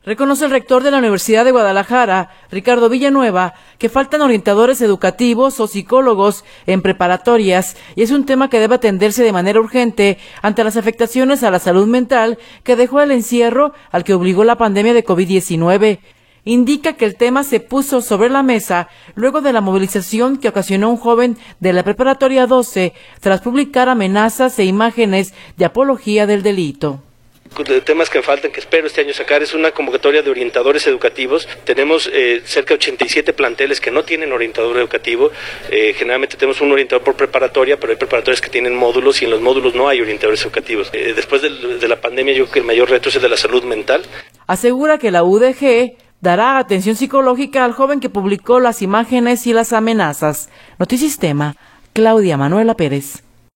Reconoce el rector de la Universidad de Guadalajara, Ricardo Villanueva, que faltan orientadores educativos o psicólogos en preparatorias y es un tema que debe atenderse de manera urgente ante las afectaciones a la salud mental que dejó el encierro al que obligó la pandemia de COVID-19. Indica que el tema se puso sobre la mesa luego de la movilización que ocasionó un joven de la preparatoria 12 tras publicar amenazas e imágenes de apología del delito. De temas que faltan, que espero este año sacar, es una convocatoria de orientadores educativos. Tenemos cerca de 87 planteles que no tienen orientador educativo. Generalmente tenemos un orientador por preparatoria, pero hay preparatorias que tienen módulos y en los módulos no hay orientadores educativos. Después de la pandemia, yo creo que el mayor reto es el de la salud mental. Asegura que la UDG dará atención psicológica al joven que publicó las imágenes y las amenazas. Notisistema, Claudia Manuela Pérez.